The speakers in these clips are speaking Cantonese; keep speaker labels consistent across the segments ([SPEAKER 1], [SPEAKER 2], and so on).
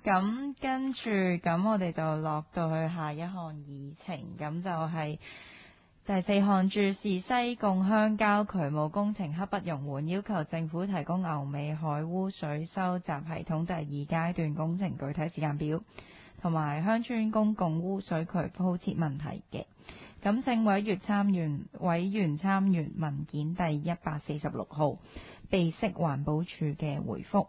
[SPEAKER 1] 咁跟住咁我哋就落到去下一項議程，咁就係第4項注視西貢鄉郊渠務工程刻不容緩，要求政府提供牛尾海污水收集系統第2階段工程具體時間表，同埋鄉村公共污水渠鋪設問題嘅。咁請委員參閱文件第146號，備悉環保署嘅回覆。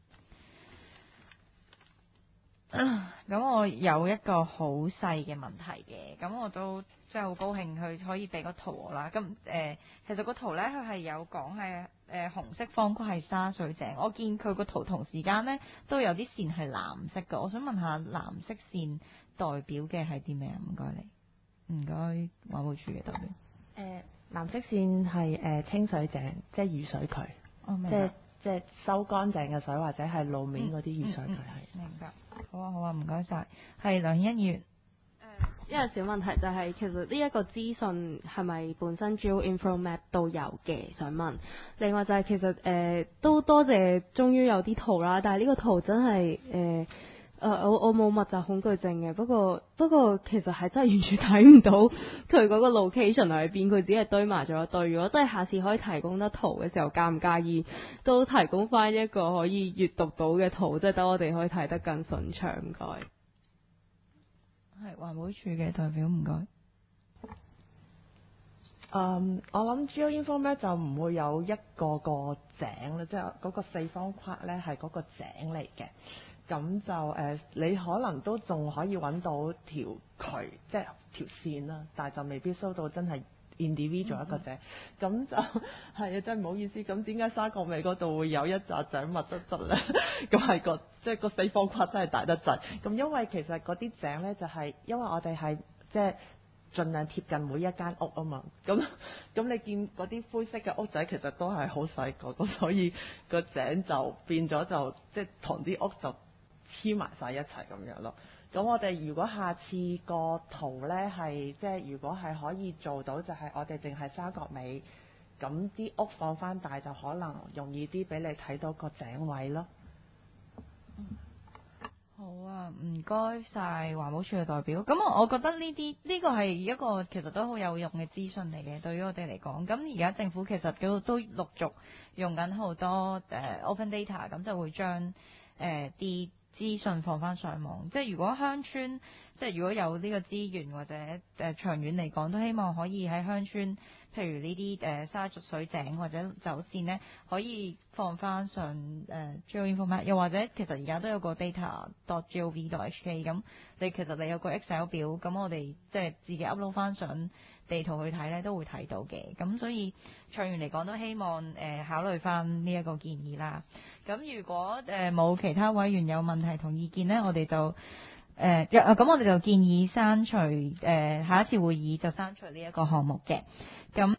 [SPEAKER 1] 咁我有一個好細嘅問題嘅，咁我都真係好高興佢可以俾個圖我啦。咁其實個圖呢，佢係有講係紅色方框係沙水井，我見佢個圖同時間呢都有啲線係藍色嘅，我想問下藍色線代表嘅係啲咩啊？唔該你，唔該環保署嘅代表。
[SPEAKER 2] 藍色線係清水井，即係雨水渠，即係收乾淨嘅水或者係路面嗰啲雨水渠係。
[SPEAKER 1] 明白。好啊，唔該晒。係梁顯恩議員。
[SPEAKER 3] 一個小問題就係、其實呢一個資訊係咪本身 GeoInfo Map 都有嘅？想問。另外就係其實都多謝，終於有啲圖啦。但係呢個圖真係我冇密集恐懼症嘅，不過其實係真係完全睇唔到佢嗰個 location 喺邊，佢只係堆埋咗一堆。如果真係下次可以提供得圖嘅時候，介唔介意都提供翻一個可以閱讀到嘅圖，即係等我哋可以睇得更順暢。唔該。
[SPEAKER 1] 係環保署嘅代表，唔該。
[SPEAKER 2] 我諗 GeoInfo Map 就唔會有一個井咧，即係嗰個四方框咧係嗰個井嚟嘅。咁就你可能都仲可以揾到條渠，即係條線啦，但係就未必收到真係 individual 一個井。咁就係啊，真係唔好意思。咁點解沙角尾嗰度會有一紮井密質質咧？咁係即係個四方框真係大得滯。咁因為其實嗰啲井咧就係因為我哋係即係盡量貼近每一間屋啊嘛。咁你見嗰啲灰色嘅屋仔其實都係好細個，咁所以個井就變咗就即係同啲屋就黐埋晒一齊咁樣咯。咁我哋如果下次個圖呢係即係如果係可以做到，就係我哋淨係沙角尾，咁啲屋放翻大就可能容易啲俾你睇到個井位咯。
[SPEAKER 1] 好啊，唔該晒環保署嘅代表。咁我覺得呢個係一個其實都好有用嘅資訊嚟嘅，對於我哋嚟講。咁而家政府其實都陸續用緊好多open data，咁就會將啲資訊放翻上網，即係如果鄉村，即係如果有呢個資源或者長遠嚟講，都希望可以喺鄉村，譬如呢啲沙咀水井或者走線呢，可以放翻上GeoInfo Map，又或者其實而家都有個 data.gov.hk， 咁其實你有個 Excel 表，咁我哋即係自己 upload 翻上地圖去睇呢，都會睇到嘅。咁所以長遠嚟講，都希望考慮翻呢一個建議啦。咁如果冇其他委員有問題同意見呢，我哋就咁我哋就建議刪除下一次會議就刪除呢一個項目嘅。咁